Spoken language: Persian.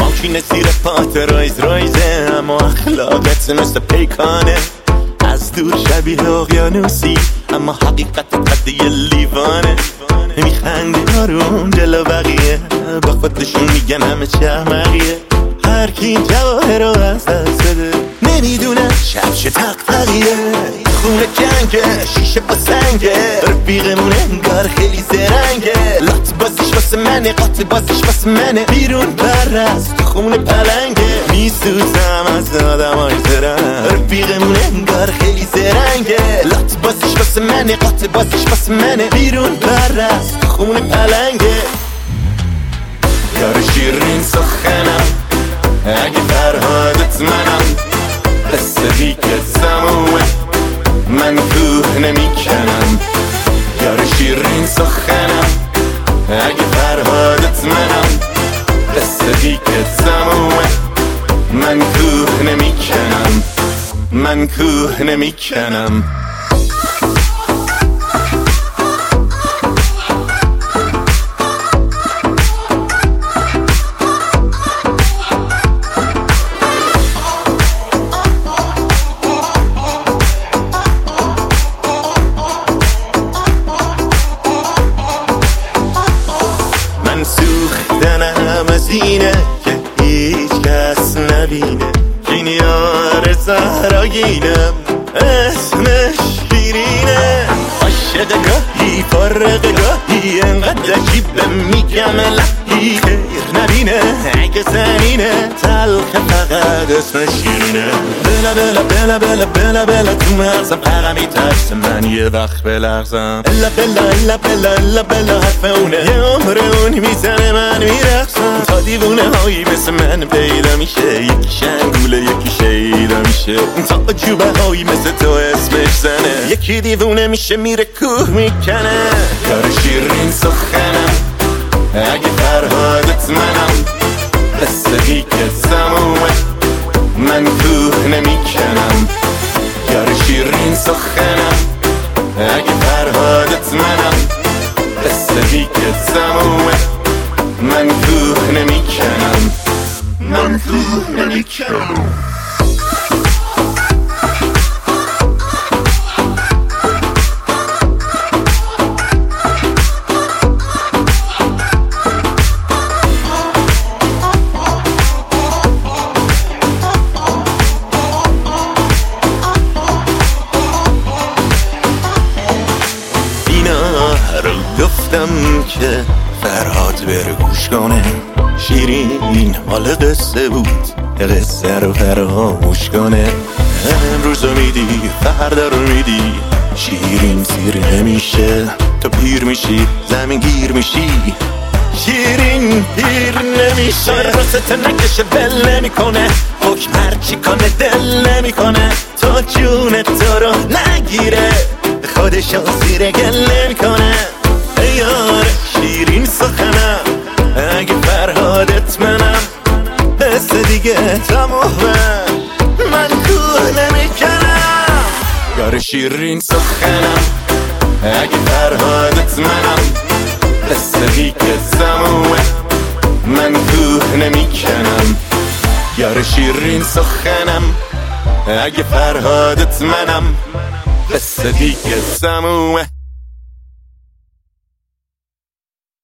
ماشین زیر پات رایزه، اما اخلاقت مثل پیکانه. از دور شبیه اقیانوسی، اما حقیقت قد یه لیوانه. میخندی آروم جلو بقیه، با خودشون میگن همه چه احمقیه. هر کی جواهر رو از دست بده نمیدونه شب چه تقیه. خونه جنگه، شیشه با سنگه، رفیقمونه انگار خیلی زرنگه. لات بازیش واسه منه، قاط بازیش واسه منه. بیرون برست خونه پلنگه، میسوزم از آدمای زرنگ. رفیقمونه انگار خیلی زرنگه. لات بازیش واسه منه، قاط بازیش واسه منه. بیرون برست خونه پلنگه. یار شیرین سخنم، اگه فرهادت منم، قصه دیگه تمومه، من کوه نمیکنم. یار شیرین سخنم، اگه فرهادت منم، قصه دیگه تمومه، من کوه نمیکنم، من کوه نمیکنم. سوختنم از اینه که هیچ کس نبینه. این یار زهراگینم، اسمش شیرینه. عاشق گاهی فارغ گاهی، انقدر عجیبه میگم الهی خیر نبینه. اگه زنینه تلخ فقط اسمش شیرینه. بلا بلا بلا بلا بلا بلا تو مغزم قرم میترس من یه وقت بلغزم. الا بلا الا بلا الا بلا حرف اونه، یه عمر اونی میزنه من میرقصم. تا دیوونه هایی مثل من پیدا میشه، یکی شنگوله یکی شیدا میشه. تا عجوبه هایی مثل تو اسمش زنه، یکی دیوونه میشه میره کوه میکنه. یار شیرین سخنم، اگه فرهادت منم، قصه دیگه تمومه، من کوه نمیکنم. یار شیرین سخنم، اگه فرهادت منم، قصه دیگه تمومه، من کوه نمیکنم، من کوه نمیکنم. گفتم که فرهاد بره گوش کنه، شیرین مال قصه بود، قصه رو فراموش کنه. امروز رو میدی فردا رو میدی، شیرین سیر نمیشه. تو پیر میشی زمین گیر میشی، شیرین پیر نمیشه. راست نکشه بل نمیکنه، حکم هرچی کنه دل نمیکنه. تو جون تو رو نگیره، خودشو زیر گل نمیکنه. یار شیرین سخنم، اگه فرهادت منم، قصه دیگه تمومه، من کوه نمیکنم. یار شیرین سخنم، اگه فرهادت منم، قصه دیگه تمومه، من کوه نمیکنم. یار شیرین سخنم، اگه فرهادت منم، قصه دیگه تمومه،